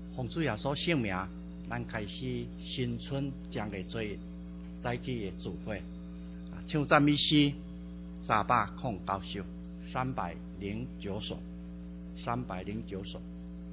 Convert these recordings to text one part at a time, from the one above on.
奉主耶稣圣名，咱开始新春正月初一早起的聚会。唱赞美诗309首，309首，309首。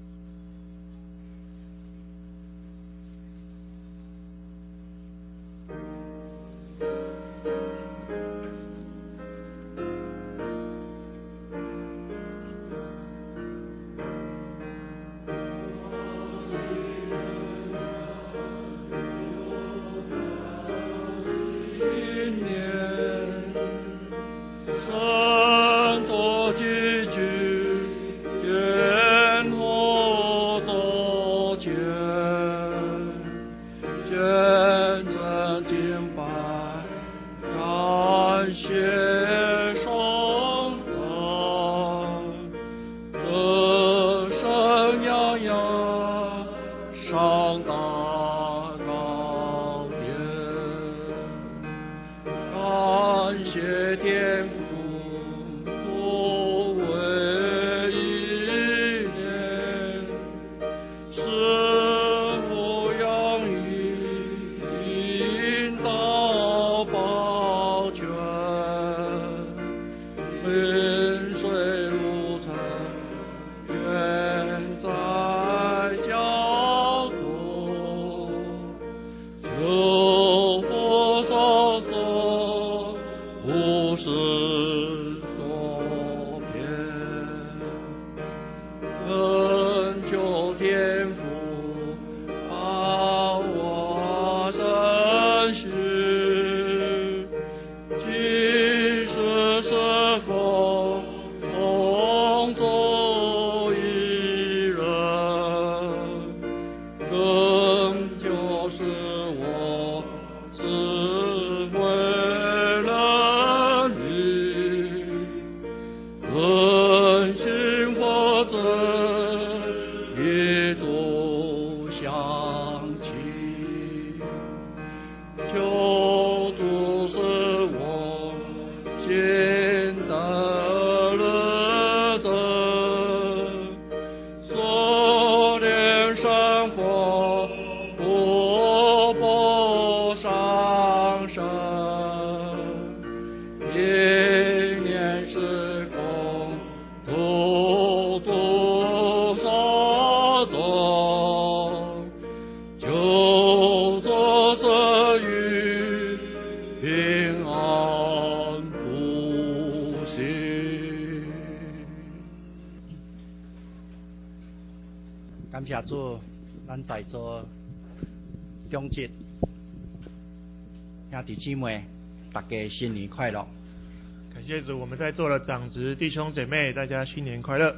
感谢主，咱在座长职兄弟姊妹，大家新年快乐！ 感谢主，我们在座的长职弟兄姐妹，大家新年快乐！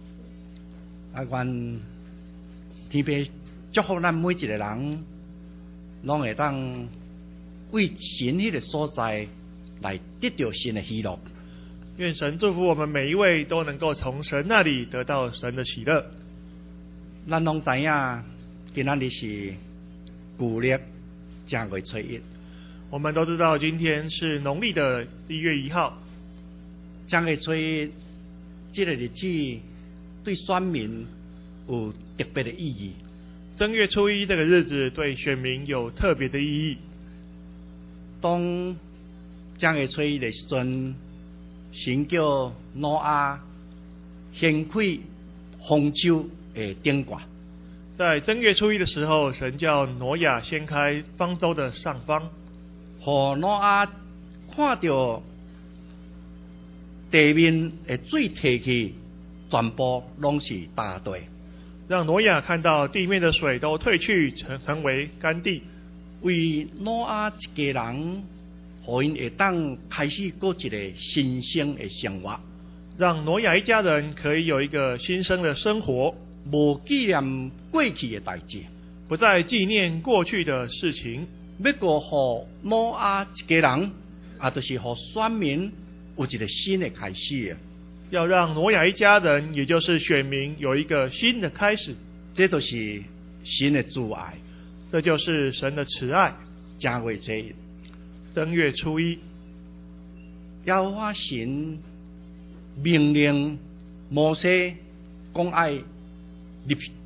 愿天父祝福咱每一个人，拢会当为神迄个所在来得到神的喜乐。 愿神祝福我们每一位都能够从神那里得到神的喜乐。 咱拢知影，今仔日是旧历正月初一。 我们都知道，今天是农历的1月1号。 正月初一这个日子对选民有特别的意义。 正月初一这个日子对选民有特别的意义。 当正月初一的时阵，神叫挪亚掀开方舟的顶挂。 在正月初一的时候，神叫挪亚掀开方舟的上方， 和挪亚看到地面的水退去，全部拢是大地。 让挪亚看到地面的水都退去，成为干地。 为挪亚一家人，互因会当开始过一个新生的生活。 让挪亚一家人可以有一个新生的生活， 无纪念过去的代志， 不再纪念过去的事情。 要过互挪亚一家人，就是互选民有一个新的开始。 要让挪亚一家人，也就是选民有一个新的开始。 这就是神的慈爱， 这就是神的慈爱。 正月初一， 正月初一， 耶和华神命令摩西讲爱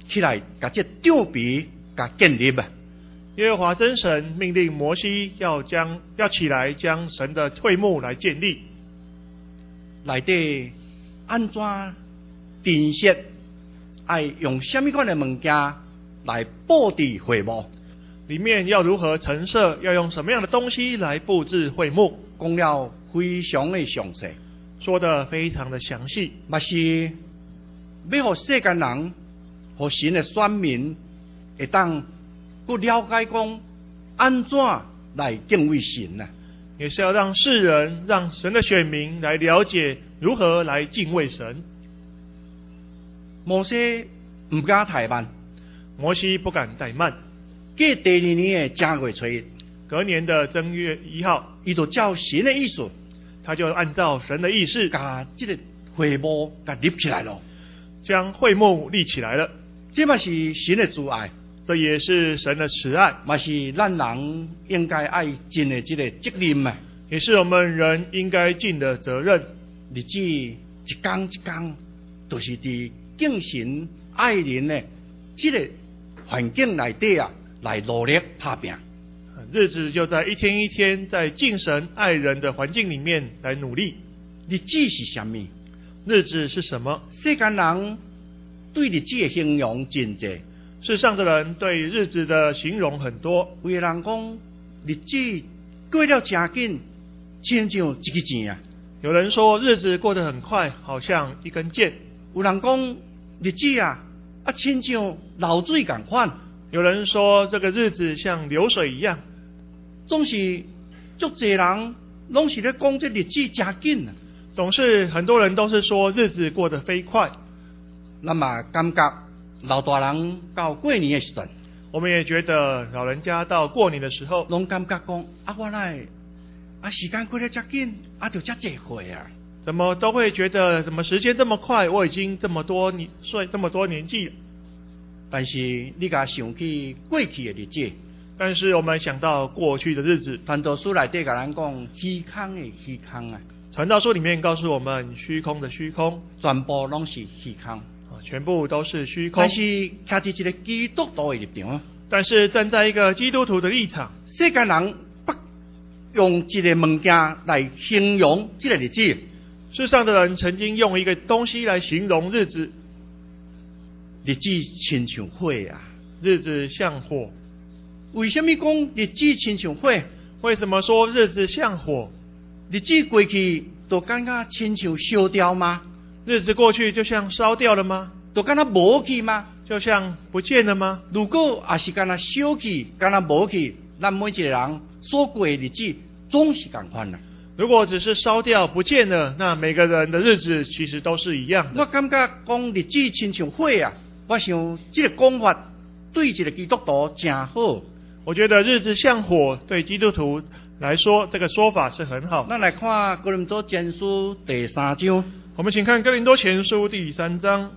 起来，把这吊笔给建立啊。 耶和华真神命令摩西要起来将神的会幕来建立， 内底安怎陈设，爱用什么款的物件来布置会幕？ 里面要如何陈设，要用什么样的东西来布置会幕， 讲了非常的详细， 说得非常的详细， 嘛是要互世间人、互神的选民会当更了解讲安怎来敬畏神啊。 也是要让世人、让神的选民来了解如何来敬畏神。 摩西唔敢怠慢， 摩西不敢怠慢。 过第二年的正月初一， 隔年的正月1号， 伊就照神的意思， 他就按照神的意思， 把这个会幕给立起来了， 将会幕立起来了。 这嘛是神的慈爱， 这也是神的慈爱， 嘛是咱人应该爱尽的这个责任啊， 也是我们人应该尽的责任。 日子一天一天，都是伫敬神爱人的这个环境内底啊，来努力打拼。 日子就在一天一天在敬神爱人的环境里面来努力。 日子是什么？ 日子是什么？ 世间人对日子的形容真多， 世上的人对日子的形容很多。 有的人讲日子过了真紧，亲像一支箭啊； 有人说日子过得很快，好像一根箭； 有人讲日子啊，亲像流水同款； 有人说这个日子像流水一样。 总是足侪人拢是咧讲这日子真紧啊。 总是很多人都是说日子过得飞快。 那么感觉老大人到过年的时阵， 我们也觉得老人家到过年的时候， 拢感觉讲我来时间过得真紧，就这济岁啊， 怎么都会觉得怎么时间这么快，我已经这么多岁这么多年纪了。 但是你甲想起过去的日子， 但是我们想到过去的日子， 传道书内底甲咱讲虚空的虚空啊， 传道书里面告诉我们虚空的虚空， 全部拢是虚空， 全部都是虚空。 但是徛伫一个基督徒的立场， 但是站在一个基督徒的立场， 世间人不用一个物件来形容这个日子。 世上的人曾经用一个东西来形容日子， 日子亲像火啊， 日子像火。 为什么讲日子亲像火？ 为什么说日子像火？ 日子过去就感觉亲像烧掉吗？ 日子过去就像烧掉了吗？ 就感觉无去吗？ 就像不见了吗？ 如果也是感觉烧去，感觉无去，咱每一个人所过的日子总是同款啦。 如果只是烧掉不见了，那每个人的日子其实都是一样的。 我感觉讲日子亲像火啊，我想这个讲法对一个基督徒真好。 我觉得日子像火对基督徒来说，这个说法是很好。 咱来看哥林多前书第3章， 我们请看哥林多前书第3章。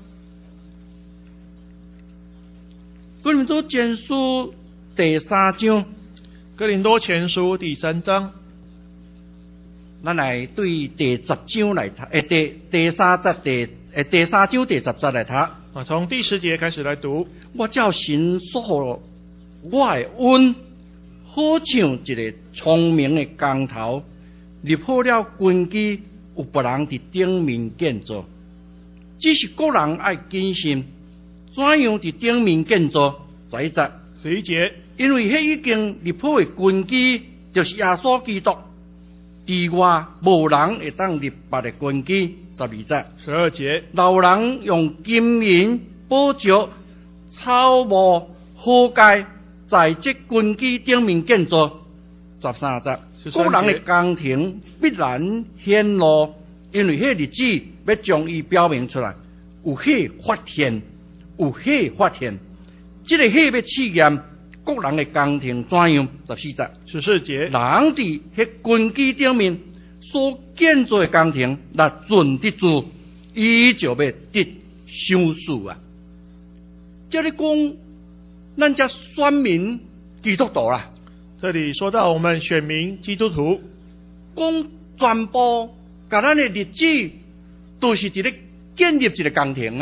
哥林多前书第3章， 哥林多前书第3章， 咱来对第10章来读，第3章第10节来读。 从第10节开始来读。 我照神所予我的恩，好像一个聪明的工头，立好了根基，有别人伫顶面建造。只是个人爱谨慎，怎样伫顶面建造？11 节， 因为迄已经立好的根基，就是耶稣基督。之外，无人会当立别的根基。 12节， 老人用金银、宝石、草木、禾秸，在这根基顶面建造。13节，个人的工程必然显露，因为迄日子要将伊表明出来，有火发现，有火发现。这个火要试验个人的工程怎样？14节，人伫迄根基顶面所建造的工程，若顺得住，伊就要得赏赐啊！这里讲，咱这选民基督徒啦。 这里说到我们选民基督徒， 讲全部甲咱的日子都是伫咧建立一个工程啊。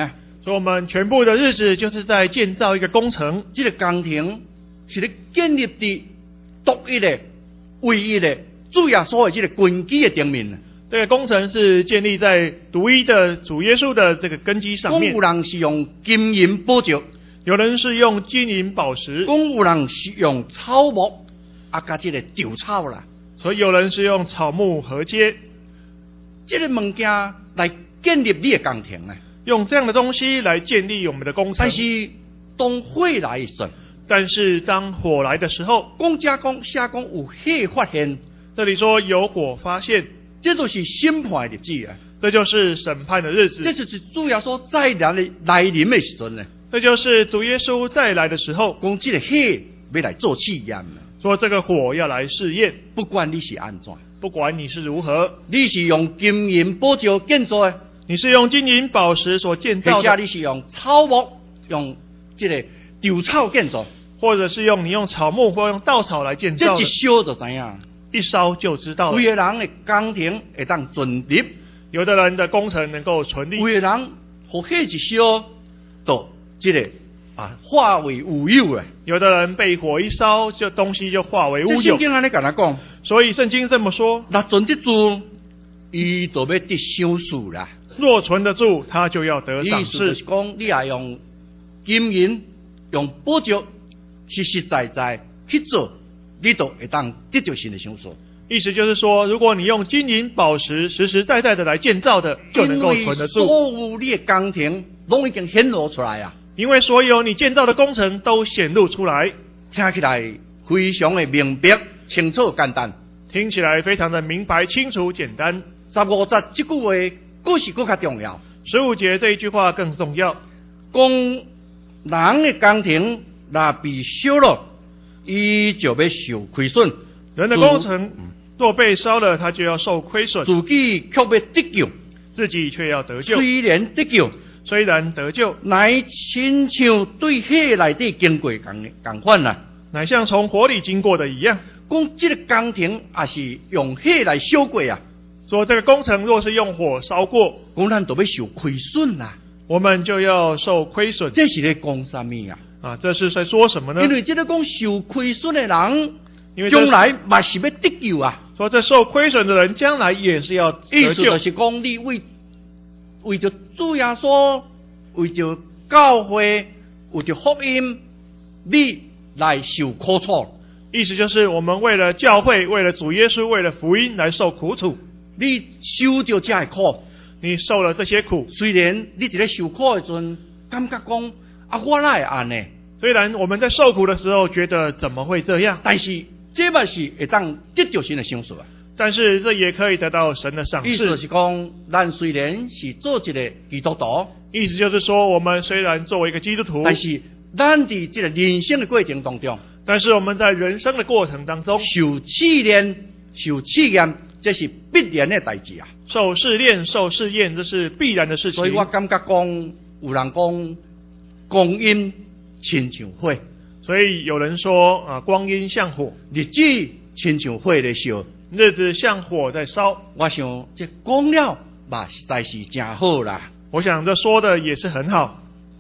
所以我们全部的日子就是在建造一个工程。 这个工程是咧建立伫独一的、唯一的主耶稣的这个根基的顶面。 这个工程是建立在独一的主耶稣的这个根基上面。 有人是用金银宝石， 有人是用金银宝石， 有人是用草木加这个稻草啦。 所以有人是用草木禾秸， 这个物件来建立你的工程啊。 用这样的东西来建立我们的工程。 但是当火来的时候， 但是当火来的时候， 写讲有火发现， 这里说有火发现， 这就是审判的日子啊！ 这就是审判的日子。 这就是主耶稣再来临的时阵呢。 这就是主耶稣再来的时候， 讲这个火要来做试验， 说这个火要来试验， 不管你是安怎， 不管你是如何， 你是用金银宝石建造的， 你是用金银宝石所建造的， 或者你是用草木、用这个稻草建造， 或者是你用草木或用稻草来建造的， 这一烧就知影， 一烧就知道了。 有的人的工程会当顺利， 有的人的工程能够顺利， 有的人火一烧，就这个化为乌有啊！ 有的人被火一烧，就东西就化为乌有。 圣经安尼跟他讲， 所以圣经这么说： 那存得住，伊就要得赏赐啦。 若存得住，他就要得赏意思就是赐。 讲，你也用金银、用宝石，实实在在去做，你就会当得到神的赏赐。 意思就是说，如果你用金银宝石实实在在的来建造的，就能够存得住。 所有你的工程拢已经显露出来啊！ 因为所有你建造的工程都显露出来， 听起来非常的明白、清楚、简单， 听起来非常的明白、清楚、简单。 15节这句话，更是更加重要。 15节这一句话更重要， 讲人的工程若被烧了，伊就要受亏损。 人的工程若被烧了，他就要受亏损， 自己却要得救， 自己却要得救。 虽然得救， 虽然得救， 乃亲像对火内底经过同款啦， 乃像从火里经过的一样。 讲这个工程也是用火来烧过啊。 说这个工程若是用火烧过， 讲咱都要受亏损啦。 我们就要受亏损。 这是在讲什么啊？ 这是在说什么呢？ 因为这个讲受亏损的人， 因为将来嘛是要得救啊。 说这受亏损的人将来也是要得救。 意思就是讲，你为着主耶稣，为着教会，为着福音，你来受苦楚。 意思就是我们为了教会，为了主耶稣，为了福音来受苦楚。 你受着这些苦， 你受了这些苦， 虽然你在受苦的时阵，感觉讲我哪会安呢？ 虽然我们在受苦的时候觉得怎么会这样， 但是这嘛是会当得到神的赏赐啊。 但是这也可以得到神的赏赐。 意思就是讲，咱虽然是做一个基督徒， 意思就是说，我们虽然作为一个基督徒， 但是咱在这个人生的过程当中， 但是我们在人生的过程当中受试炼，这是必然的代志啊。 受试炼、受试验，这是必然的事情。 所以我感觉讲，有人讲光阴亲像火， 所以有人说光阴像火， 日子亲像火在烧， 日子像火在烧。 我想这讲了嘛，实在是真好啦。 我想这说的也是很好。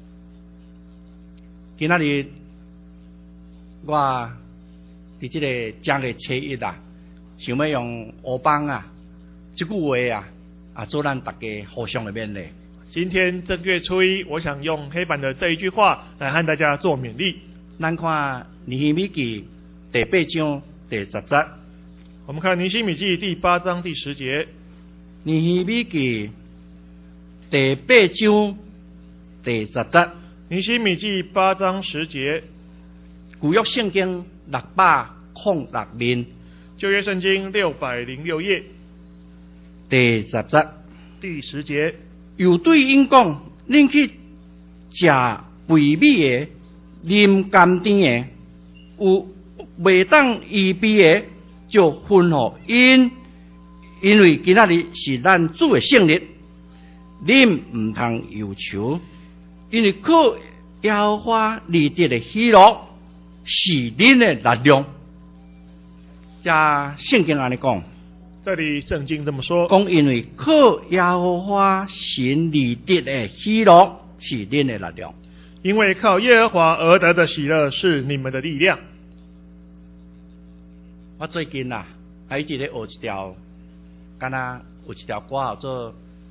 今仔日我伫这个正月初一啊，想要用黑板这句话做咱大家互相的勉励。 今天正月初一，我想用黑板的这一句话来和大家做勉励。 咱看尼希米记第8章第10节。 我们看尼希米记第8章第10节。 尼希米记第8章第10节。 尼希米记8章10节。 旧约圣经606面。 旧约圣经606页。 第10节。 第10节。 又对因讲：恁去食肥美的、啉甘甜的，有未当预备的，就分予因为今仔日是咱主的圣日，恁唔通忧愁，因为靠耶和华而得的喜乐是恁的力量。这圣经安尼讲。 这里圣经这么说， 讲因为靠耶和华神而得的喜乐是恁的力量。 因为靠耶和华而得的喜乐是你们的力量。 我最近一直咧学一条，敢若有一条歌叫做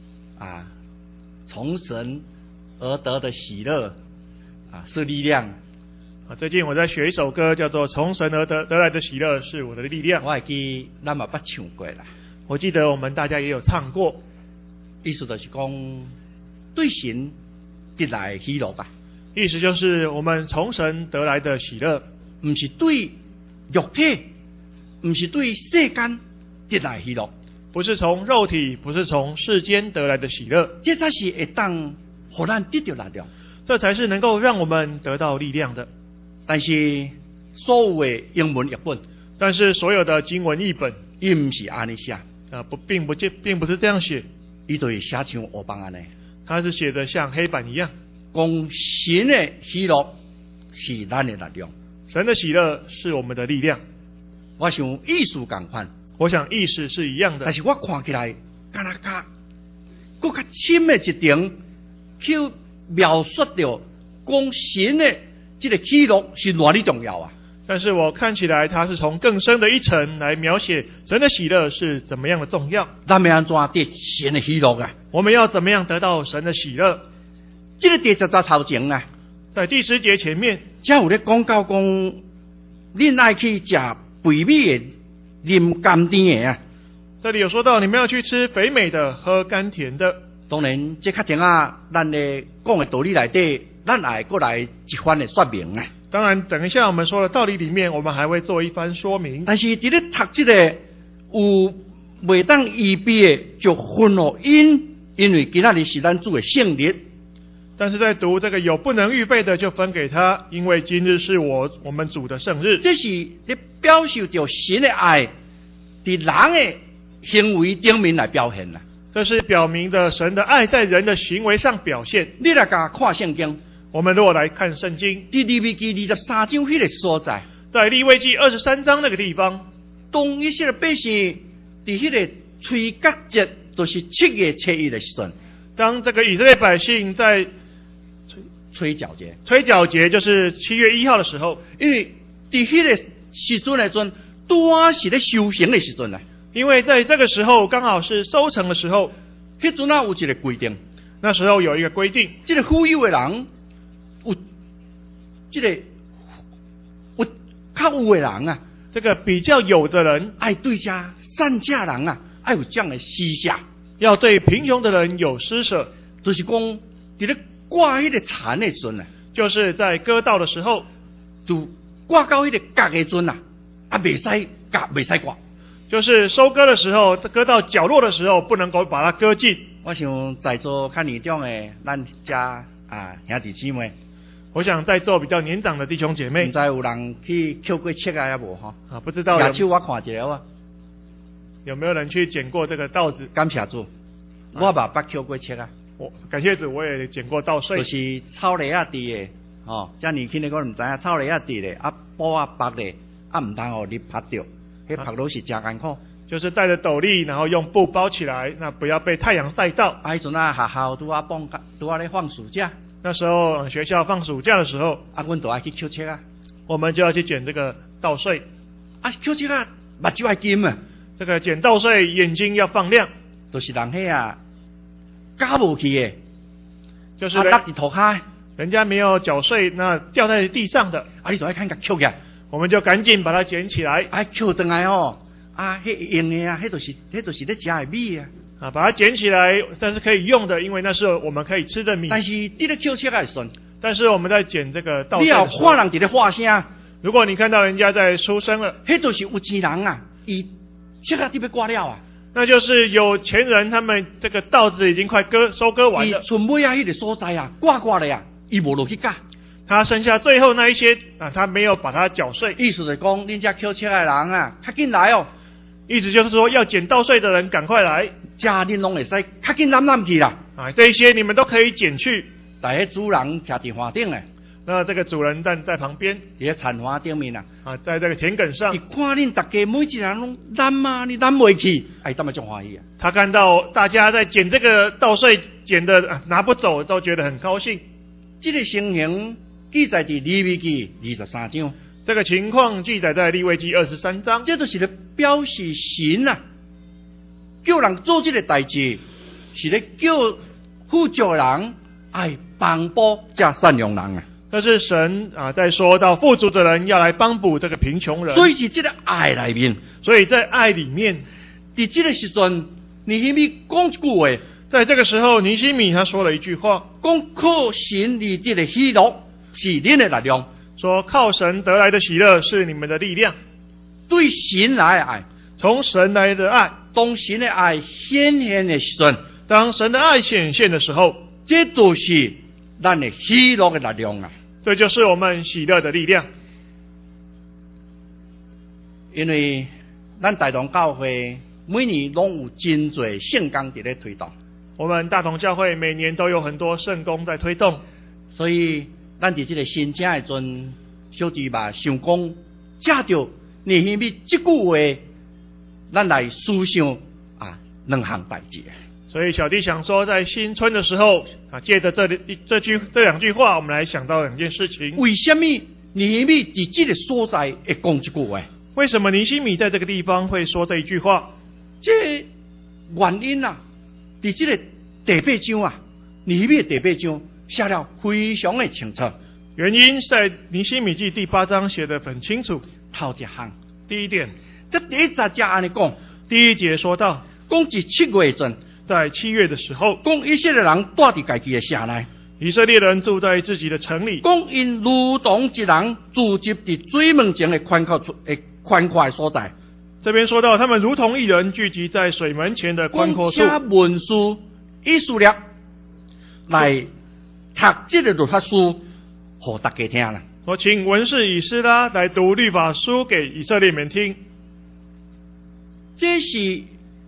从神而得的喜乐是力量。 最近我在学一首歌，叫做《从神而得来的喜乐是我的力量》。 我会记咱嘛捌唱过啦。 我记得我们大家也有唱过。 意思就是讲，对神得来喜乐意思就是我们从神得来的喜乐， 不是对肉体，不是对世间得来喜乐， 不是从肉体，不是从世间得来的喜乐， 这才是会当互咱得到力量， 这才是能够让我们得到力量的。 但是所有的英文译本， 但是所有的经文译本， 伊唔是安尼写， 并不是这样写， 伊就会写像黑板安尼， 它是写的像黑板一样。 讲神的喜乐是咱的力量， 神的喜乐是我们的力量。 我想意思同款， 我想意思是一样的， 但是我看起来，敢若更较深的一点，去描述到讲神的这个喜乐是偌哩重要但是我看起来，它是从更深的一层来描写神的喜乐是怎么样的重要。 咱们安怎得神的喜乐我们要怎么样得到神的喜乐？ 这个第10节头前在第10节前面， 才有咧讲到讲，恁爱去食肥美的、啉甘甜的这里有说到，你们要去吃肥美的，喝甘甜的。 当然，这较定咱咧讲的道理内底，咱也过来一番的说明当然，等一下我们说的道理里面，我们还会做一番说明。 但是伫咧读这个有未当预备的，就分哦因为今仔日是咱主的圣日。 但是在读这个有不能预备的，就分给他，因为今日是我们主的圣日。 这是咧表示着神的爱，伫人的行为顶面来表现这是表明的神的爱在人的行为上表现。 你来甲看圣经， 我们如果来看圣经， 伫利未记23章迄个所在， 在利未记23章那个地方， 当以色列百姓伫迄个吹角节，就是7月初1的时阵， 当这个以色列百姓在吹角节， 吹角节就是7月1号的时候， 因为伫迄个时阵来阵，拄是咧修行的时阵因为在这个时候刚好是收成的时候， 迄阵有一个规定， 那时候有一个规定， 这个富有的人有这个有较有的人这个比较有的人爱对这善价人爱有这样的施舍， 要对贫穷的人有施舍， 就是讲伫咧挂迄个田的时阵就是在割稻的时候， 就挂到迄个角的时阵袂使角，袂使挂。 就是收割的时候，割到角落的时候，不能够把它割尽。 我想在座较年长的咱家兄弟姊妹， 我想在座比较年长的弟兄姐妹， 唔知有人去捡过切也无不知道野手我看一下有没有人去捡过这个稻子？ 感谢主，我嘛捌捡过切感谢主，我也捡过稻穗。 就是草梨地的遮年轻的我唔知影草梨地的布白的唔通你拍着。迄拍落是真艰苦， 就是戴着斗笠，然后用布包起来，那不要被太阳晒到。 迄阵学校拄咧放暑假， 那时候学校放暑假的时候， 阮都爱去捡切我们就要去捡这个稻穗。 捡切目睭爱金这个捡稻穗眼睛要放亮， 就是人迄加无去的， 就是落伫土骹， 人家没有缴税，那掉在地上的， 你就爱看甲捡起来。 我们就赶紧把它捡起来， 捡回来迄用的迄就是咧食的米把它捡起来，但是可以用的，因为那是我们可以吃的米。 但是伫咧捡切的时阵， 但是我们在捡这个稻穗的时候，你有看人伫咧发声， 如果你看到人家在出声了， 迄就是有钱人伊切伫要挂了那就是有钱人，他们这个稻子已经快收割完了， 伊剩尾迄个所在挂了伊无落去割。 他剩下最后那一些他没有把它缴税。 意思是讲，恁遮捡切的人较紧来意思就是说，要捡稻穗的人赶快来， 家恁拢会使较紧揽去啦。 这一些你们都可以捡去。 但迄主人徛伫房顶那这个主人站在旁边伫咧田花顶面啊， 在这个田埂上伊，看恁大家每一个人拢揽啊，你揽袂去，哎，当然就欢喜啊。 他看到大家在捡这个稻穗，捡的拿不走，都觉得很高兴。 这个情形记载伫利未记23章， 这个情况记载在利未记23章， 这就是咧表示神啊，叫人做这个代志，是咧叫富足的人爱帮补这善良人啊。 这是神在说到富足的人要来帮补这个贫穷人， 所以是这个爱里面， 所以在爱里面， 伫这个时阵，尼希米讲一句话， 在这个时候，尼希米他说了一句话， 讲靠神而得的喜乐是恁的力量， 说靠神得来的喜乐是你们的力量， 对神来的爱， 从神来的爱， 当神的爱显现的时阵， 当神的爱显现的时候， 这都是咱的喜乐的力量啊！ 这就是我们喜乐的力量。 因为咱大同教会每年拢有真侪圣工伫咧推动， 我们大同教会每年都有很多圣工在推动， 所以咱伫这个申请的阵，小弟嘛想讲，借着尼希米这句话，咱来思想两项代志。 所以小弟想说，在新春的时候借着这两句话，我们来想到两件事情。 为什么尼希米伫这个所在会讲这句话？ 为什么尼希米在这个地方会说这一句话？ 这原因啊，伫这个第八章啊，尼希米的第八章写了非常的清楚。 原因在尼希米记第8章写得很清楚。 头一项， 第一点， 这第一节安尼讲， 第一节说到， 讲至7月阵， 在7月的时候， 讲以色列人住伫家己的城内， 以色列人住在自己的城里， 讲因如同一人聚集伫水门前的宽阔的所在。 这边说到，他们如同一人聚集在水门前的宽阔处。 请文书以色列来读这个律法书，给大家听啦。 我请文士以斯拉来读律法书给以色列人听。 这是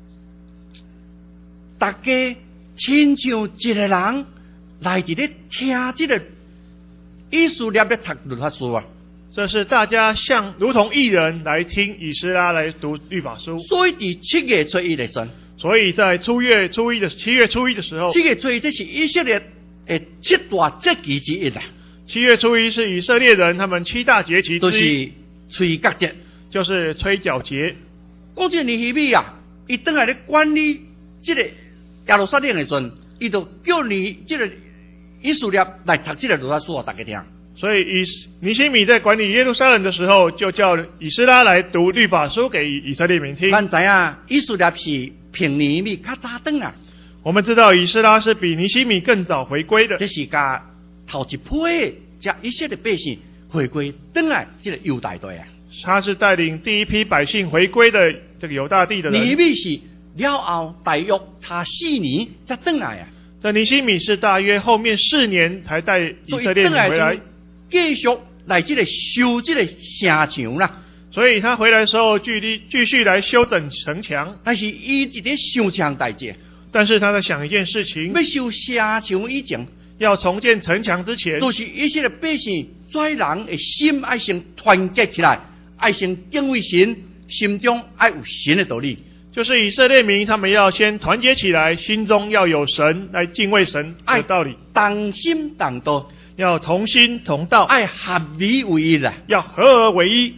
大家亲像一个人来伫咧听这个以色列咧读律法书啊。 这是大家像如同一人来听以斯拉来读律法书。 所以伫7月初一的时候， 所以在7月初一的时候， 7月初一这是以色列的7大节期之一啊。 7月初一是以色列人他们7大节期都之一， 是吹角节， 就是吹角节。 讲这尼希米啊，伊倒来咧管理这个耶路撒冷的时阵，伊就叫你这个以色列来读这个律法书，大家听。 所以尼希米在管理耶路撒冷的时候，就叫以斯拉来读律法书给以色列民听。 咱知影以色列是比尼希米较早登啊， 我们知道以斯拉是比尼希米更早回归的， 这是甲头一批将以色列百姓回归登来这个犹大地啊。 他是带领第一批百姓回归的这个犹大地的人。 尼希米是了后大约差4年才登来啊。 这尼希米是大约后面4年才带以色列人回来， 继续来这个修这个城墙啦。 所以他回来的时候继续来修整城墙。 但是伊伫咧想墙代志， 但是他在想一件事情， 要修城墙以前， 要重建城墙之前， 都是以色列百姓跩人的心爱先团结起来，爱先敬畏神，心中爱有神的道理。 就是以色列民他们要先团结起来，心中要有神，来敬畏神的道理， 同心同道， 要同心同道， 爱合而为一啦， 要合而为一。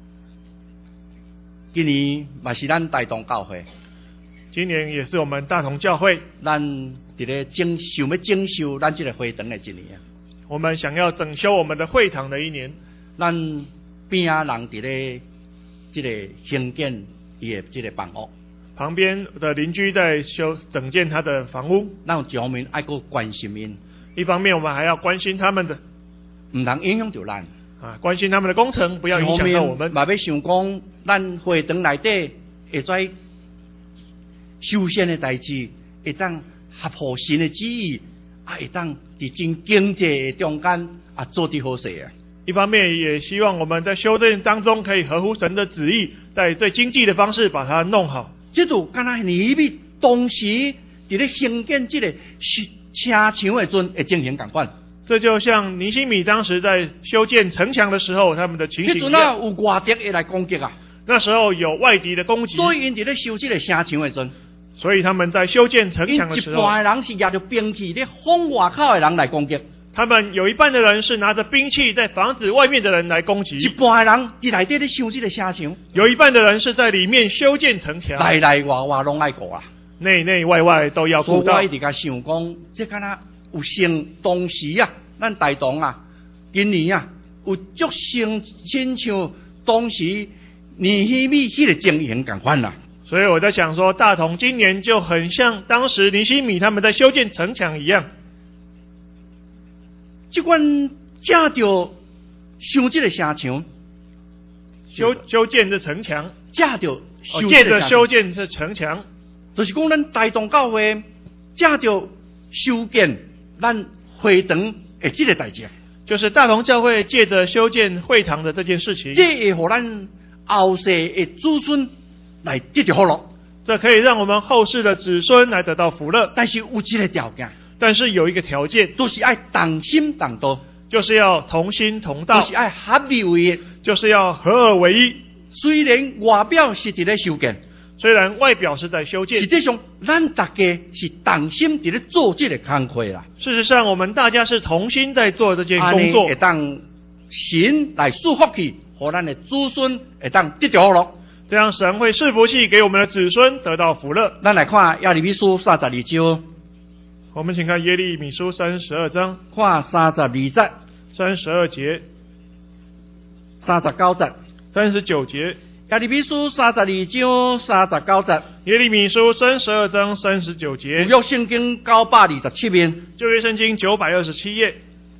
今年嘛是咱大同教会， 今年也是我们大同教会， 咱伫咧想要整修咱这个会堂的一年啊。 我们想要整修我们的会堂的一年， 咱边仔人伫咧这个兴建伊的这个房屋， 旁边的邻居在整建他的房屋， 咱有一方面爱过关心因， 一方面我们还要关心他们的， 唔通影响到咱。 关心他们的工程，不要影响到我们。 嘛要想讲，咱会堂内底会在修宪的代志，会当合乎神的旨意，会当伫真经济的中间做得好势啊。 一方面也希望我们在修正当中可以合乎神的旨意，在最经济的方式把它弄好。 这就敢若尼希米当时伫咧兴建这个城墙的阵会进行共款。 这就像尼希米当时在修建城墙的时候，他们的情形一迄阵啊， 样。 有外敌会来攻击啊， 那时候有外敌的攻击， 所以因伫咧修这个城墙的阵， 所以他们在修建城因一墙的时候， 半的人是拿着兵器咧轰外口的人来攻击， 他们有一半的人是拿着兵器在防止外面的人来攻击， 一半的人伫内底咧修这个城墙， 有一半的人是在里面修建城墙， 来来外外拢爱顾啊。 内内外外都要顾到所以我一。直甲想讲，这敢若有成当时啊，咱台东啊，今年啊，有足成亲像当时尼希米迄个情形共款啦。 所以我在想说，大同今年就很像当时尼希米他们在修建城墙一样。 即款正着修这个城墙， 修建这城墙， 正着修借着这个城墙， 修建这城墙， 就是讲咱台东教会正着修建咱会堂的这个代志， 就是大同教会借着修建会堂的这件事情， 这会互咱后世的子孙来得到福乐。 这可以让我们后世的子孙来得到福乐。 但是有一个条件， 但是有一个条件， 都是爱同心同道， 就是要同心同都道， 是爱合而为一。 就是要合而为一。 虽然外表是伫咧修建， 虽然外表是在修建， 实际上咱大家是同心伫咧做这个工课啦。 事实上我们大家是同心在做这件工作会，当神来祝福去，互咱的子孙会当得到福乐。 这样神会赐福气给我们的子孙得到福乐。 咱来看耶利米书32章， 我们请看耶利米书32章看32节、 32节、 39节。 39节。 耶利米书32章39节， 耶利米书32章39节， 旧约圣经927面， 旧约圣经927页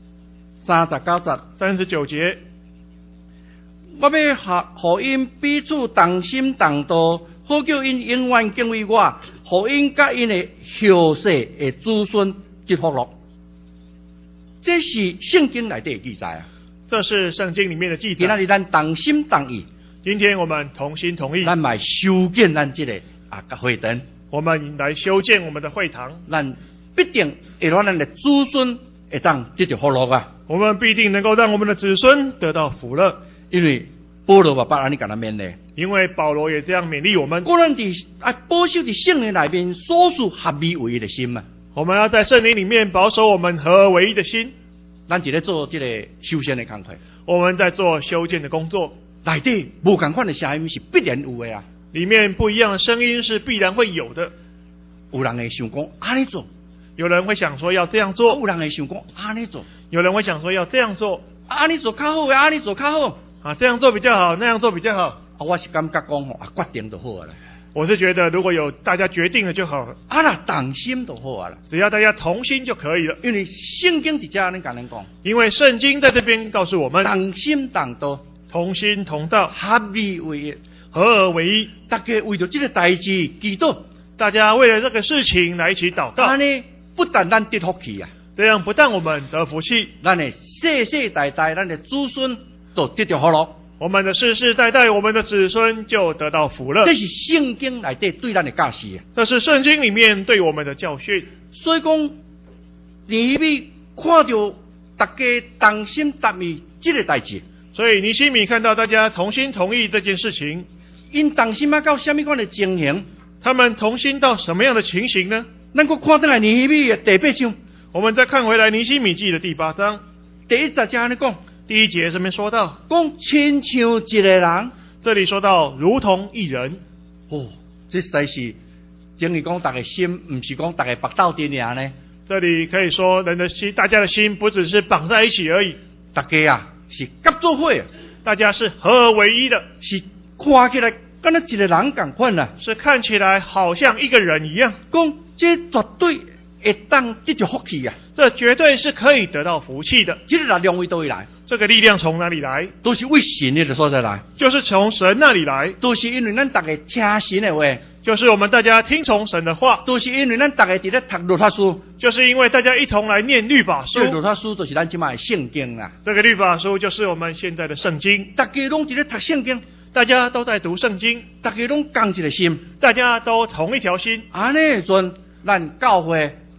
39节。 39节。 我要互因彼此同心同道，好叫因永远敬畏我，互因甲因的后世的子孙得福乐。这是圣经内底的记载啊！ 这是圣经里面的记今仔载。 日咱同心同意， 今天我们同心同意， 咱来修建咱这个会堂， 我们来修建我们的会堂， 咱必定会让咱的子孙会当得到福乐啊！ 我们必定能够让我们的子孙得到福乐。 因为保罗爸爸安尼甲咱勉励， 因为保罗也这样勉励我们， 果咱伫保守伫圣灵内面所属合而为一的心啊！ 我们要在圣灵里面保守我们合而为一的心。 咱伫咧做这个修仙的工作。 我们在做修建的工作， 内底无共款的声音是必然有的啊！ 里面不一样的声音是必然会有的。 有人会想讲安尼做， 有人会想说要这样做， 有人会想讲安尼做， 有人会想说要这样做， 安尼做较好诶，安尼做较好。 啊，这样做比较好，那样做比较好。 我是感觉讲吼，决定就好啊啦， 我是觉得如果有大家决定了就好了， 啦同心就好啊啦。 只要大家同心就可以了。 因为圣经直接安尼甲咱讲， 因为圣经在这边告诉我们， 同心同道， 同心同道， 合而为一， 合而为一。 大家为着这个代志祈祷， 大家为了这个事情来一起祷告， 安尼不但咱得福气啊， 这样不但我们得福气， 咱的世世代代咱的子孙都得到福乐。 我们的世世代代我们的子孙就得到福乐。 这是圣经内底对咱的教示啊。 这是圣经里面对我们的教训。 所以讲，尼希米看到大家同心同意这个代志， 所以尼希米看到大家同心同意这件事情， 因同心到什么款的情形？ 他们同心到什么样的情形呢？ 咱搁看倒来尼希米的第8章， 我们再看回来尼希米记的第8章第1节安尼讲， 第1节这边说到， 讲亲像一个人。 这里说到如同一人。 哦，这实在是等于讲大家心，唔是讲大家绑到底尔呢。 这里可以说人的心，大家的心不只是绑在一起而已， 大家啊是合作伙啊， 大家是合而为一的， 是看起来跟那一个人共款啊， 是看起来好像一个人一样。 讲这绝对会当得到福气啊！ 这绝对是可以得到福气的。 这个力量为倒位来？ 这个力量从哪里来？ 都是为神的所在来， 就是从神那里来， 都是因为咱大家听神的话， 就是我们大家听从神的话， 都是因为咱大家伫咧读律法书， 就是因为大家一同来念律法书。 这律法书就是咱即卖的圣经啦。 这个律法书就是我们现在的圣经， 大家拢伫咧读圣经， 大家都在读圣经， 大家拢共一个心， 大家都同一条心。 安尼的阵，咱教会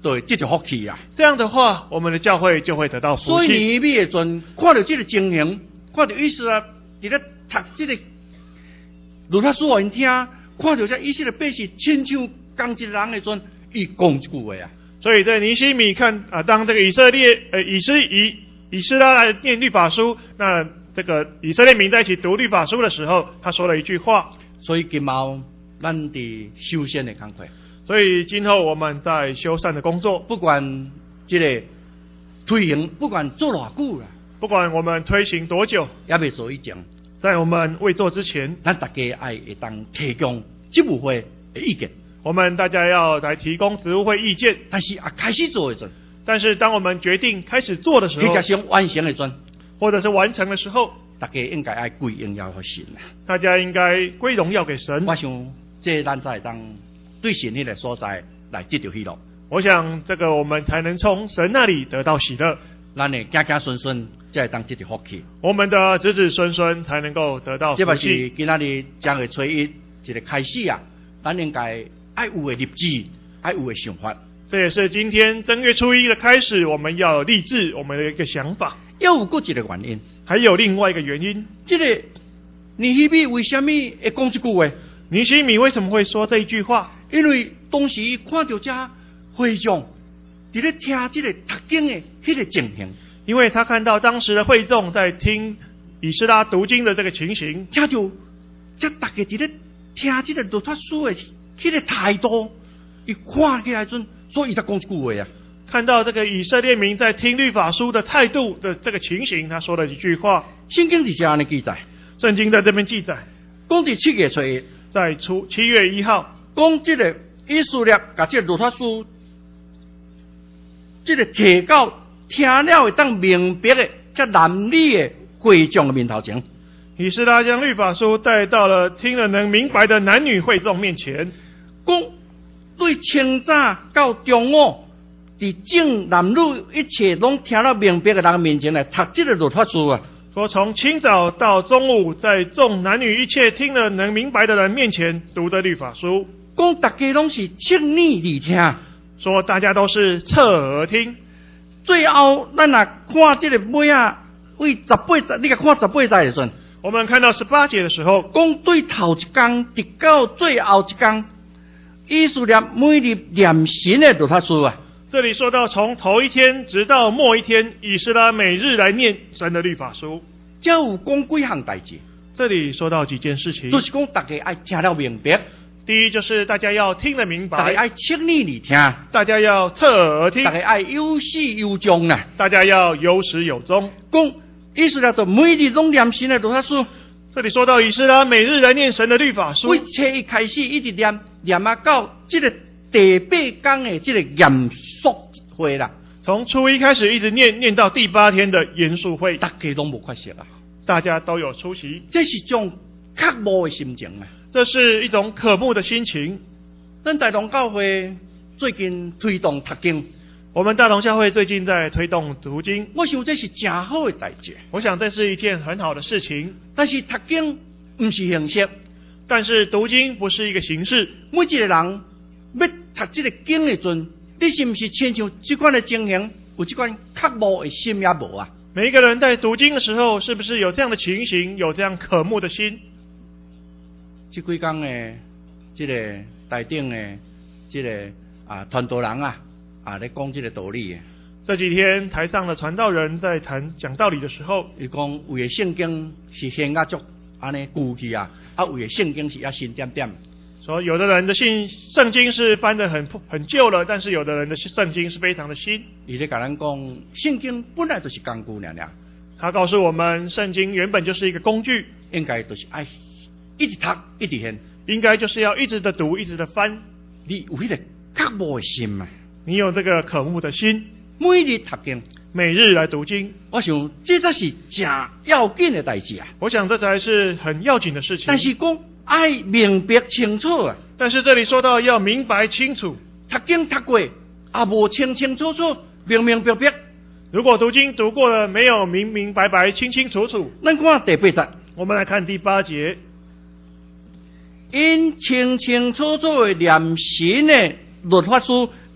就会得到福气啊。 这样的话，我们的教会就会得到福所以气。 尼米的阵看到这个情形，看到以色列伫咧读这个律法书互因听，看到这以色列百姓亲像讲一个人的阵，伊讲一句话啊。 所以在尼希米看当这个以色拉来念律法书，那这个以色列民在一起读律法书的时候，他说了一句话。 所以今后咱伫修宪的工作， 所以今后我们在修缮的工作， 不管这个推行，不管做偌久啦， 不管我们推行多久， 也未做以前， 在我们未做之前， 咱大家爱会当提供职务会的意见。 我们大家要来提供职务会意见。 但是开始做的阵， 但是当我们决定开始做的时候， 或者是完成的阵， 或者是完成的时候， 大家应该爱归荣耀给神啊！ 大家应该归荣耀给神。 我想这咱才会当对神那个所在来得到喜乐。 我想这个我们才能从神那里得到喜乐， 咱的家家顺顺才会当得到福气。 我们的子子孙孙才能够得到福气。 这嘛是今仔日正月初一一个开始啊，咱应该爱有的立志，爱有的想法。 这也是今天正月初一的开始，我们要立志我们的一个想法。 又有一个原因， 还有另外一个原因， 这个尼希米为什么会讲这句话？ 尼希米为什么会说这一句话？ 因为当时看到这会众伫咧听这个读经的迄个情形， 因为他看到当时的会众在听以斯拉读经的这个情形， 听到这大家伫咧听这个律法书的迄个态度，伊看起来阵，所以他讲这句话啊。 看到这个以色列民在听律法书的态度的这个情形，他说了一句话。 圣经是这样的记载， 圣经在这边记载， 讲伫7月初一， 在7月1号， 讲这个以色列把这个律法书，这个提到听了会当明白的，这男女的会众的面头前。 以斯拉将律法书带到了听了能明白的男女会众面前， 讲对清早到中午，伫正男女一切拢听了明白的人面前来读这个律法书啊。 说从清早到中午，在众男女一切听了能明白的人面前读的律法书， 讲大家拢是侧耳而听， 说大家都是侧耳听。 最后咱若看这个尾啊，为18节，你甲看18节的时阵， 我们看到18节的时候， 讲对头一天直到最后一天，以色列每日念神的律法书啊。 这里说到从头一天直到末一天，以斯拉每日来念神的律法书。 这有讲几项代志， 这里说到几件事情， 就是讲大家爱听了明白。 第一就是大家要听得明白， 大家爱侧耳而听， 大家要侧耳听， 大家爱有始有终啊， 大家要有始有终。 讲以色列就每日拢念神的律法书。 这里说到以斯拉每日来念神的律法书， 为初一开始一直念啊到这个第8天的这个严肃会啦， 从初一开始一直念到第8天的严肃会， 大家拢无缺席啊， 大家都有出席， 这是种渴慕的心情啊， 这是一种渴慕的心情。 咱大同教会最近推动读经， 我们大同教会最近在推动读经， 我想这是真好的代志。 我想这是一件很好的事情， 但是读经不是形式， 但是读经不是一个形式。 每一个人要读这个经的阵，你是不是亲像这款的情形，有这款渴慕的心也无啊？ 每一个人在读经的时候，是不是有这样的情形，有这样渴慕的心？ 这几天的这个台顶的这个传道人咧讲这个道理。 这几天台上的传道人在讲道理的时候， 伊讲有的圣经是现啊足安尼旧去啊，有的圣经是新点点。 说有的人的圣经是翻得很旧了，但是有的人的圣经是非常的新。 伊咧甲咱讲，圣经本来就是工具尔。 他告诉我们，圣经原本就是一个工具， 应该就是爱一直读一直现， 应该就是要一直的读，一直的翻。 你有迄个渴慕的心嘛？ 你有这个渴慕的心， 每日读经， 每日来读经。 我想这才是真要紧的代志啊！ 我想这才是很要紧的事情。 但是讲爱明白清楚啊！ 但是这里说到要明白清楚， 读经读过也无清清楚楚、明明白白。 如果读经读过了，没有明明白白、清清楚楚， 咱看第8节， 我们来看第8节。因清清楚楚的念神的律法书，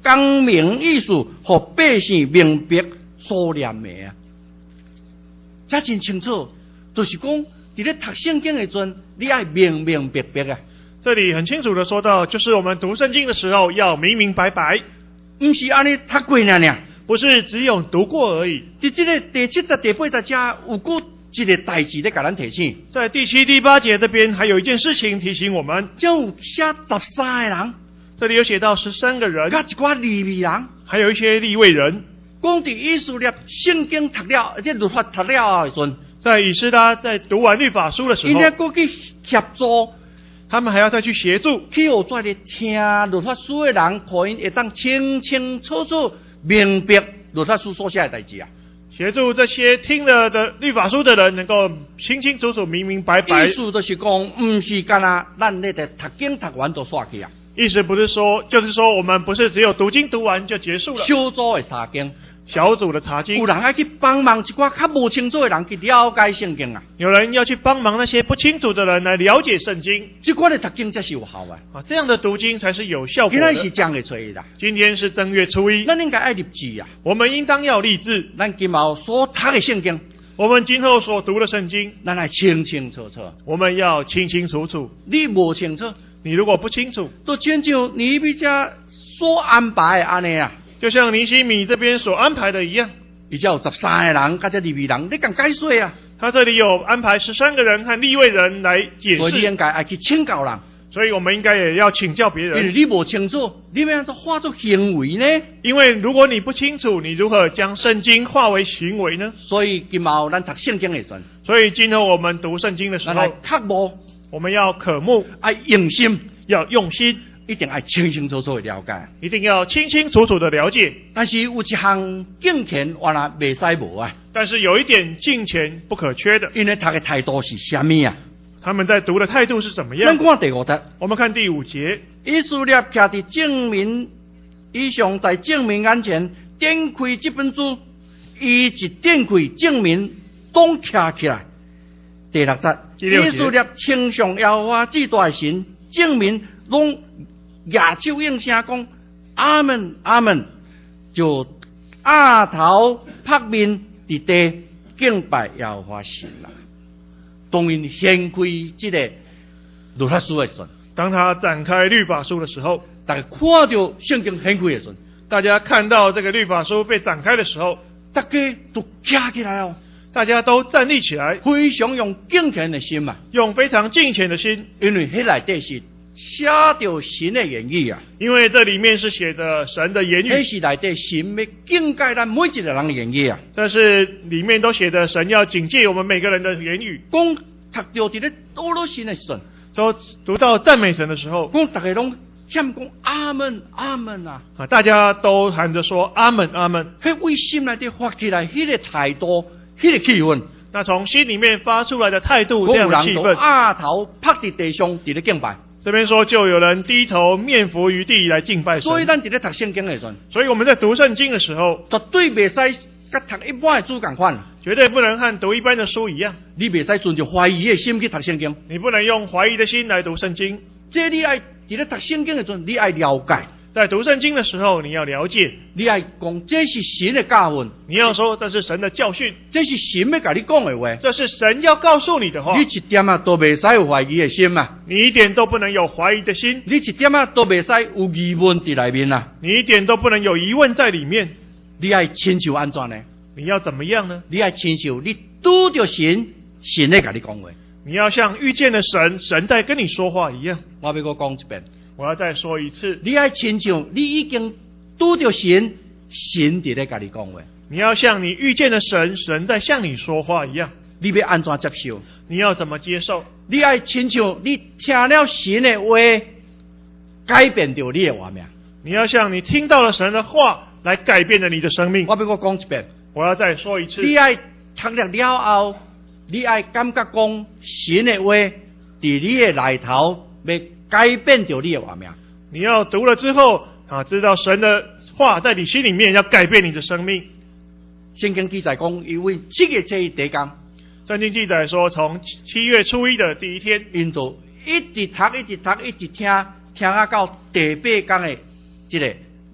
讲明意思，互百姓明白所念的啊。这真清楚，就是讲，伫咧读圣经的阵，你爱明明白白啊。 这里很清楚的说到，就是我们读圣经的时候要明明白白， 不是安尼读过呢， 不是只有读过而已。 伫这个第70、第80节有过一个代志咧，甲咱提醒。 在第7、第8节这边还有一件事情提醒我们， 就有写13个人， 这里有写到13个人， 甲一寡利未人， 还有一些利未人。 讲伫以色列圣经读了，而且律法读了后的阵， 在以斯拉在读完律法书的时候， 因咧过去协助。 他们还要再去协助， 去互在咧听律法书的人，可因会当清清楚楚明白律法书所写的代志啊。 协助这些听了的律法书的人，能够清清楚楚、明明白白。 意思就是讲，唔是干那咱咧在读经读完就煞去啊。 意思不是说，就是说我们不是只有读经读完就结束了。 小组的查经。 小组的查经， 有人要去帮忙一寡较无清楚的人去了解圣经啊。 有人要去帮忙那些不清楚的人来了解圣经。 这款的读经才是有效的啊，这样的读经才是有效果的。 今天是正月初一啦。 今天是正月初一， 咱应该爱立志啊。 我们应当要立志。 咱今后所读的圣经， 我们今后所读的圣经， 咱爱清清楚楚。 我们要清清楚楚。 你无清楚， 你如果不清楚， 都亲像你比较所安排的安尼啊。 就像尼希米这边所安排的一样。 而且有13个人，加这利未人，你敢解说啊？ 他这里有安排13个人和利未人来解释， 所以你应该爱去请教人。 所以我们应该也要请教别人。 因为你不清楚，你要怎化作行为呢？ 因为如果你不清楚，你如何将圣经化为行为呢？ 所以今后咱读圣经的时候， 所以今后我们读圣经的时候， 来刻目， 我们要渴慕， 爱用心， 要用心。 一定要清清楚楚的了解， 一定要清清楚楚的了解。 但是有一项敬虔，原来袂使无啊。 但是有一点敬虔不可缺的， 因为他的态度是什么啊？ 他们在读的态度是怎么样？ 咱看第5节， 我们看第5节。 以色列徛伫证明以上，在证明眼前点开这本书，伊一点开证明拢徛起来。第6节，以色列称颂耶和华至大神，证明拢亚手应声讲阿门阿门，就额头拍面伫地敬拜耶和华神啦。当因掀开这个律法书的时候， 当他展开律法书的时候， 大家看到圣经掀开的时候， 大家看到这个律法书被展开的时候， 大家都站起来哦， 大家都站立起来， 非常用敬虔的心啊， 用非常敬虔的心， 因为迄内底是写着神的言语啊， 因为这里面是写着神的言语， 迄是内底神要警戒咱每一个人的言语啊。 但是里面都写着神要警戒我们每个人的言语。 讲读到伫咧多罗神的时候， 说读到赞美神的时候， 讲大家拢喊讲阿门阿门啊， 大家都喊着说阿门阿门。 迄为心内底发起来，迄个态度，迄个气氛。 那从心里面发出来的态度，这样的气氛， 额头拍伫地上，伫咧敬拜。 这边说就有人低头面伏于地来敬拜神。 所以咱伫咧读圣经的时候， 所以我们在读圣经的时候， 绝对袂使甲读一般的书共款， 绝对不能和读一般的书一样。 你袂使存着怀疑的心去读圣经， 你不能用怀疑的心来读圣经。 这你爱伫咧读圣经的时候，你爱了解。 在读圣经的时候，你要了解， 你爱讲这是神的教训， 你要说这是神的教训， 这是神要甲你讲的话， 这是神要告诉你的话。 你一点啊都袂使有怀疑的心啊， 你一点都不能有怀疑的心， 你一点啊都袂使有疑问伫内面啊， 你一点都不能有疑问在里面。 你爱亲像安怎呢？ 你要怎么样呢？ 你爱亲像你拄着神，神在甲你讲话。 你要像遇见了神，神在跟你说话一样。 我要讲一遍。 我要再说一次， 你要亲像你已经拄着神，神伫咧甲你讲话。 你要像你遇见了神，神在向你说话一样。 你要安怎接受？ 你要怎么接受？ 你要亲像你听了神的话，改变着你的活命。 你要像你听到了神的话，来改变了你的生命。 我要讲一遍。 我要再说一次。 你要读了后，你要感觉讲神的话，伫你的内头要改变着你的活命。 你要读了之后知道神的话在你心里面要改变你的生命。 圣经记载讲，因为7月初一第一天， 圣经记载说，从7月初一的第一天， 因就一直读，一直听，听到第8天的这个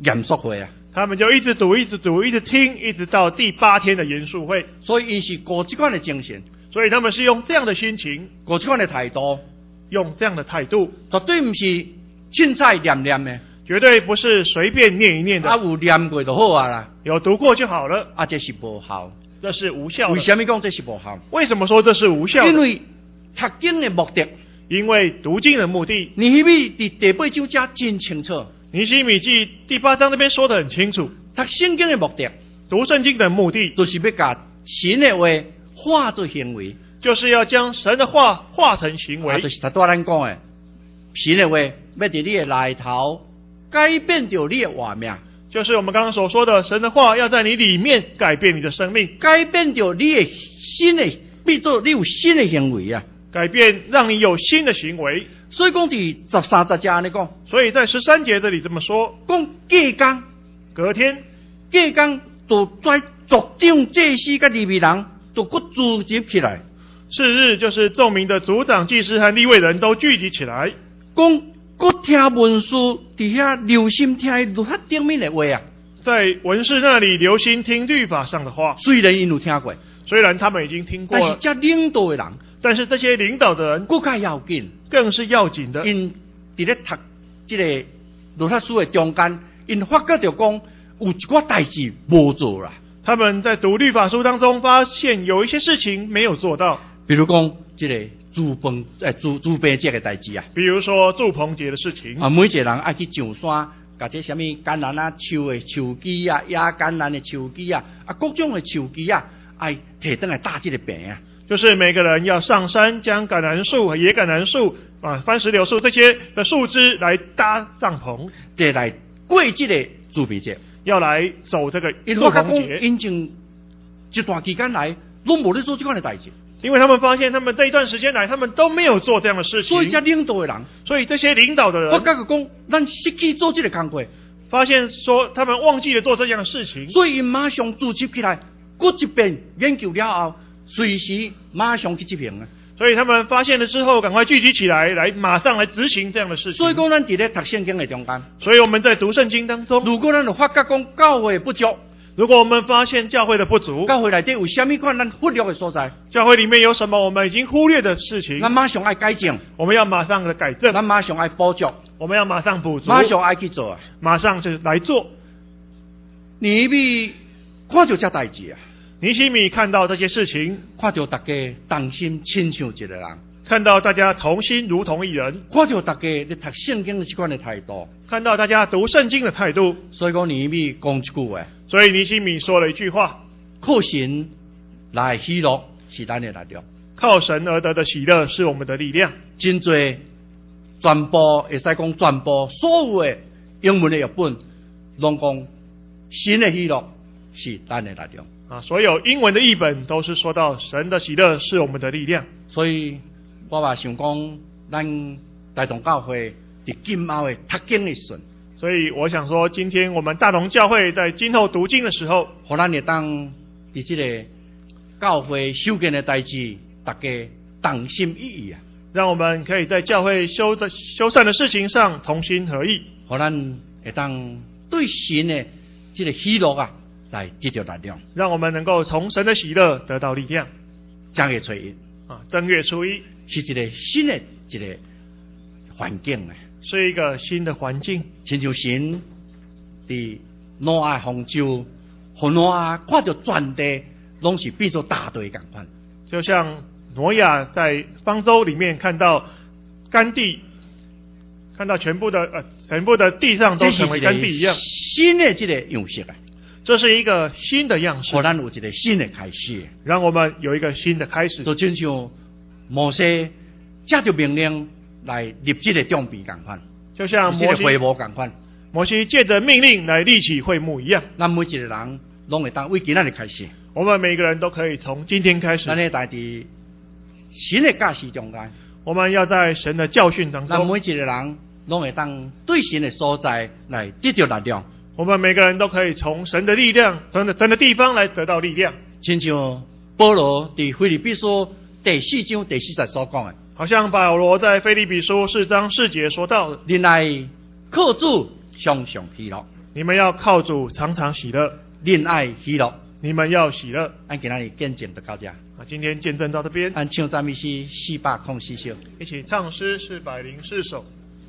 严肃会啊。 他们就一直读，一直读，一直听，一直到第8天的严肃会。 所以因是过这款的精神， 所以他们是用这样的心情， 过这款的态度， 用这样的态度， 绝对不是凊彩念念的， 绝对不是随便念一念的。 有念过就好啊啦， 有读过就好了。 这是无效， 这是无效的。 为什么讲这是无效？ 为什么说这是无效的？ 因为读经的目的， 因为读经的目的， 尼希米伫第8章家真清楚。 尼希米记第8章那边说得很清楚， 读圣经的目的， 读圣经的目的， 就是要把神的话化作行为， 就是要将神的话化成行为。 就是他对咱讲的，神的话要伫你的内头改变掉你的活命， 就是我们刚刚所说的，神的话要在你里面改变你的生命， 改变掉你的新的，变做你有新的行为啊， 改变让你有新的行为。 所以讲伫13、10节安尼讲， 所以在13节这里这么说， 讲隔天， 隔天就在族长、祭司甲利未人就搁聚集起来。 次日就是众民的族长、祭司和利未人都聚集起来， 讲搁听文书伫遐留心听律法顶面的话啊。 在文士那里留心听律法上的话。 虽然因有听过， 虽然他们已经听过了， 但是这领导的人， 但是这些领导的人更加要紧， 更是要紧的。 因伫咧读这个律法书的中间，因发觉到讲有一寡代志无做啦。 他们在读律法书当中发现有一些事情没有做到， 比如讲这个煮饭节的代志啊， 比如说祝棚节的事情啊，每一个人爱去上山，甲这什么橄榄啊、树的树枝啊、野橄榄的树枝啊，各种的树枝啊，爱摕登来搭这个饼啊。 就是每个人要上山，将橄榄树和野橄榄树番石榴树这些的树枝来搭帐篷， 这来过这个祝棚节， 要来走这个因祝棚节。 因前一段期间来，拢无咧做这款的代志。 因为他们发现，他们这一段时间来，他们都没有做这样的事情。 所以这领导的人， 所以这些领导的人， 我感觉讲，咱失去做这个工作， 发现说他们忘记了做这样的事情， 所以因马上组织起来，过一遍研究了后，随时马上去执行啊。 所以他们发现了之后，赶快聚集起来，来马上来执行这样的事情。 所以讲，咱伫咧读圣经的中间， 所以我们在读圣经当中， 如果咱有发觉讲教会不足， 如果我们发现教会的不足， 教会内底有什么款咱忽略的所在， 教会里面有什么我们已经忽略的事情， 咱马上爱改正， 我们要马上的改正， 咱马上爱补足， 我们要马上补足， 马上爱去做啊， 马上就来做。 尼希米看到这代志啊， 尼希米看到这些事情， 看到大家同心亲像一个人， 看到大家同心如同一人， 看到大家咧读圣经的这款的态度， 看到大家读圣经的态度， 所以讲尼希米讲一句话， 所以尼希米说了一句话： 靠神来喜乐是咱的力量， 靠神而得的喜乐是我们的力量。 真多全部会使讲全部所有的英文的译本，拢讲神的喜乐是咱的力量所有英文的译本都是说到神的喜乐是我们的力量。 所以我也想讲，咱大同教会伫今后的读经的时， 所以我想说，今天我们大同教会在今后读经的时候， 互咱会当伫这个教会修建的代志，大家同心一意啊， 让我们可以在教会修缮的事情上同心合意， 互咱会当对神的这个喜乐啊来得到力量， 让我们能够从神的喜乐得到力量。 正月初一正月初一是一个新的一个环境啊， 是一个新的环境， 亲像神伫挪亚方舟，互挪亚看到全地拢是变作大地共款， 就像挪亚在方舟里面看到干地，看到全部的地上都成为干地一样。 新的这个样式啊， 这是一个新的样式， 互咱有一个新的开始， 让我们有一个新的开始。 就亲像摩西接着命令来立这个众比共款， 就像这个会幕共款， 摩西借着命令来立起会幕一样。 咱每一个人拢会当为今仔日开始， 我们每个人都可以从今天开始， 咱会在伫新的教示中间， 我们要在神的教训当中， 咱每一个人拢会当对神的所在来得到力量。 我们每个人都可以从神的力量、神的地方来得到力量。 亲像保罗伫腓立比书第4章第4节所讲的， 好像保罗在腓立比书4章4节说到的： 恁来靠主常常喜乐， 你们要靠主常常喜乐， 恋爱喜乐。 你们要喜乐。 咱今天见证就到这。 今天见证到这边。 咱唱赞美诗404首， 一起唱诗404首。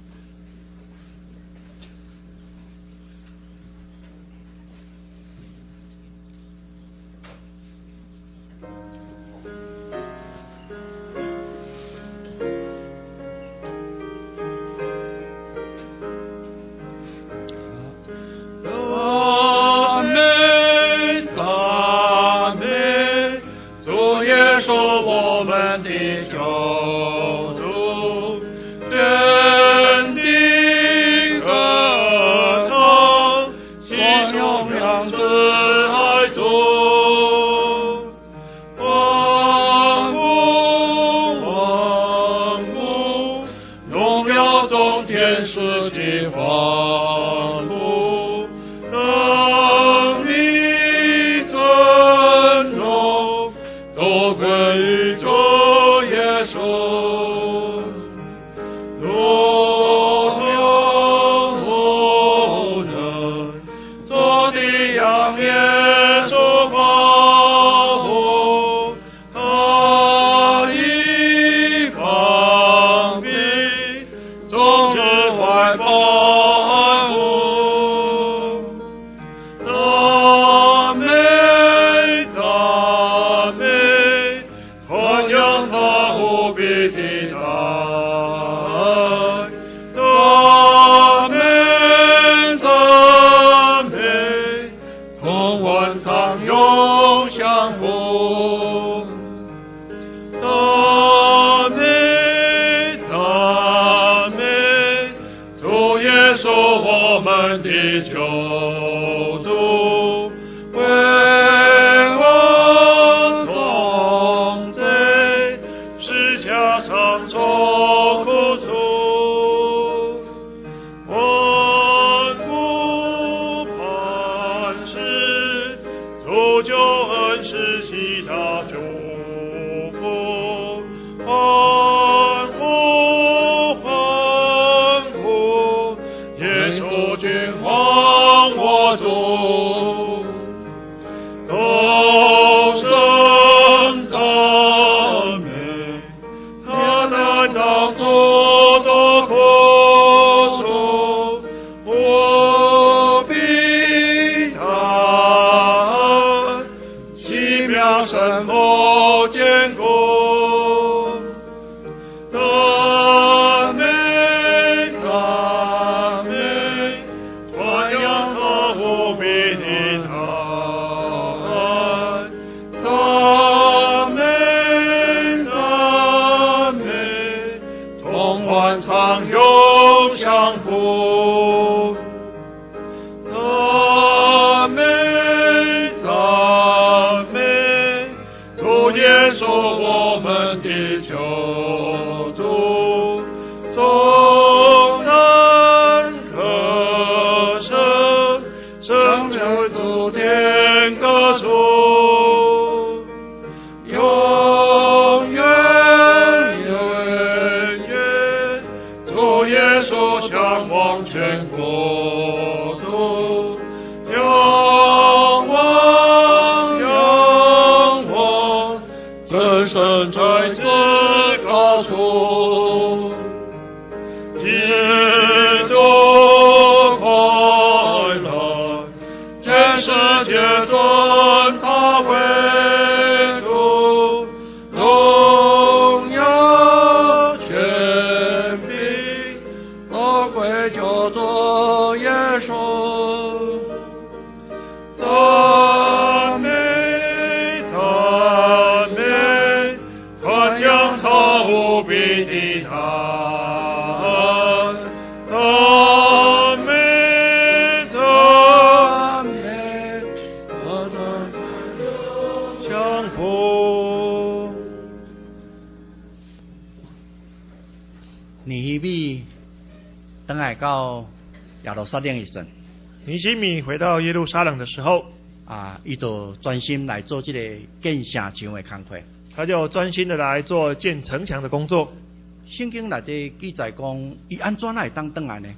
到亚罗撒冷一阵， 尼希米回到耶路撒冷的时候， 伊就专心来做这个建城墙的工作。 他就专心的来做建城墙的工作。 圣经内底记载讲，伊安怎来当回来呢？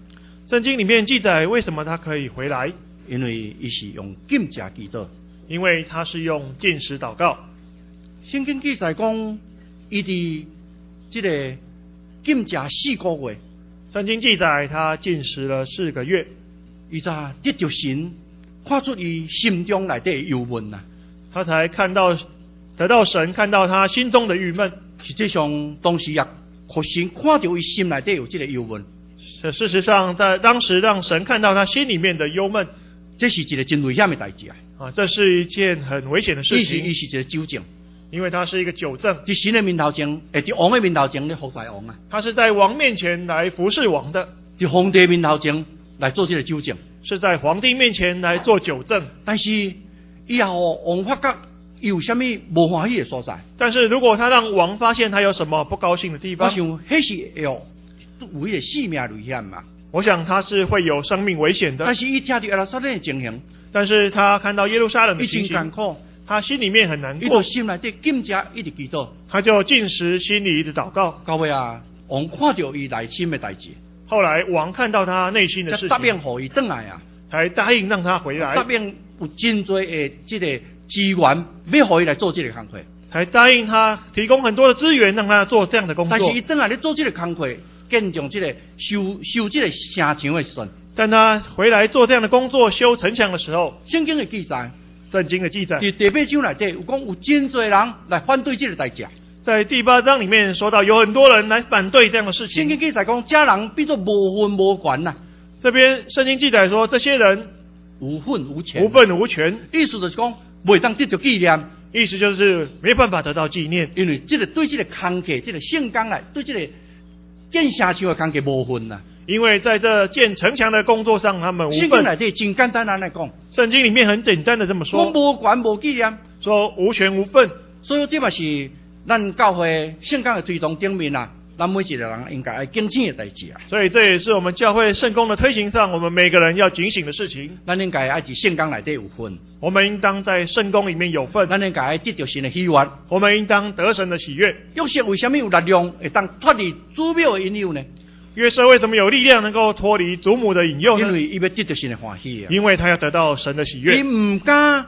圣经里面记载为什么他可以回来， 因为伊是用禁食祈祷。 因为他是用禁食祷告。 圣经记载讲，伊伫这个禁食4个月， 圣经记载他禁食了4个月， 伊才得到神看出伊心中内底的忧闷呐。 他才得到神看到他心中的郁闷。 实际上，当时也互神看到伊心内底有这个忧闷。 事实上，在当时让神看到他心里面的忧闷， 这是一个真危险的代志啊！ 这是一件很危险的事情。 伊是一个纠正， 因为他是一个纠正， 在神的面头前，在王的面头前咧服侍王啊。 他是在王面前来服侍王的， 在皇帝面头前来做这个纠正， 是在皇帝面前来做纠正。 但是以后王发觉有什么无欢喜的所在？ 但是如果他让王发现他有什么不高兴的地方， 我想那是有为了性命危险嘛。 我想他是会有生命危险的。 但是伊听到耶路撒冷的情形， 但是他看到耶路撒冷的情形， 已经苦， 他心里面很难过， 伊就心内底禁食一直祈祷， 他就禁食，心里一直祷告。 到尾啊，王看到伊内心的代志， 后来王看到他内心的事情， 答应互伊转来啊， 才答应让他回来， 答应有真多的这个资源，要互伊来做这个工作， 才答应他提供很多的资源让他做这样的工作。 但是伊转来咧做这个工作，建造这个修这个城墙的时阵， 但他回来做这样的工作，修城墙的时候， 圣经的记载， 圣经的记载， 第8章内底有讲有真多人来反对这个代志。 在第8章里面说到，有很多人来反对这样的事情。 圣经记载讲，这人变作无分无权呐。 这边圣经记载说，这些人无份无权， 无份无权， 意思就是讲袂当得到纪念， 意思就是没办法得到纪念， 因为这个对这个工课，这个圣工来对这个建城墙的工课无份呐。 因为在这建城墙的工作上，他们无份。 圣经内底真简单来讲， 圣经里面很简单的这么说， 无权无纪念， 说无权无份。 所以这嘛是咱教会圣工的推动顶面啊，咱每一个人应该要警醒的代志啊。 所以这也是我们教会圣工的推行上，我们每个人要警醒的事情。 咱应该要在圣工内底有份， 我们应当在圣工里面有份。 咱应该要得到神的喜悦， 我们应当得神的喜悦。 约瑟为什么有力量会当脱离祖庙的引诱呢？ 约瑟为什么有力量能够脱离祖母的引诱呢？ 因为伊要得到神的欢喜啊。 因为他要得到神的喜悦。 伊唔敢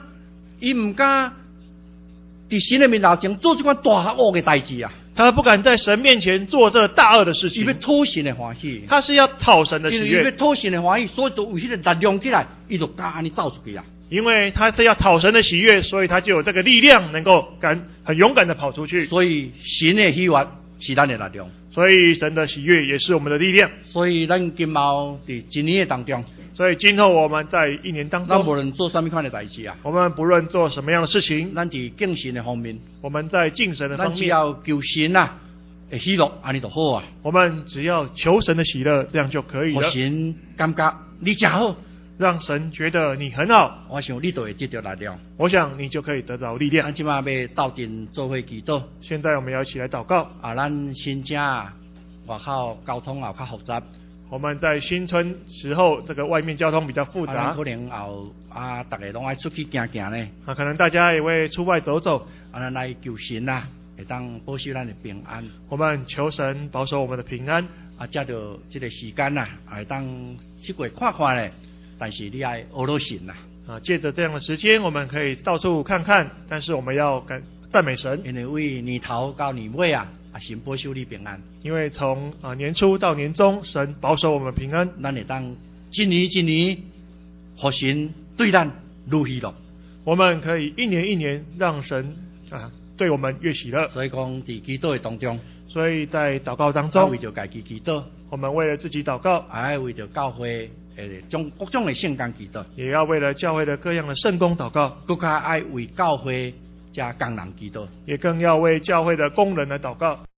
在神的面头前做这款大恶的代志啊！ 他不敢在神面前做这大恶的事情。 伊要讨神的欢喜， 他是要讨神的喜悦。 因为伊要讨神的欢喜，所以就有迄个力量起来，伊就敢安尼走出去啊！ 因为他是要讨神的喜悦，所以他就有这个力量，能够很勇敢的跑出去。 所以神的喜悦是咱的力量， 所以神的喜悦也是我们的力量。 所以咱今后在一年的当中， 所以今后我们在一年当中， 咱无论做什么款的代志啊， 我们不论做什么样的事情， 咱在敬神的方面， 我们在敬神的方咱只面， 要求神啊的喜乐，安尼就好啊。 我们只要求神的喜乐，这样就可以互了。 神感觉你真好， 让神觉得你很好， 我想你就会得到力量。 我想你就可以得到力量咱。即马要斗阵做伙祈祷现在我们要一起来祷告。 啊！咱新城外口交通也较复杂， 我们在新春时候，这个外面交通比较复杂咱可能后大家拢爱出去行行呢。 可能大家也会出外走走。 咱来求神啊，会当保守咱的平安。 我们求神保守我们的平安。 借着这个时间会当去过看看咧。但是你爱阿罗神借着这样的时间，我们可以到处看看，但是我们要赞美神， 因为为年头到年尾神保守你平安。 因为从年初到年终，神保守我们平安。 咱会当一年一年，互神对咱愈喜乐。 我们可以一年一年让神对我们越喜乐。 所以讲，在祈祷的当中， 所以在祷告当中， 为着家己祈祷， 我们为了自己祷告， 还为着教会各种的圣工祈祷， 也要为了教会的各样的圣工祷告， 更加爱为教会加工人祈祷， 也更要为教会的工人来祷告。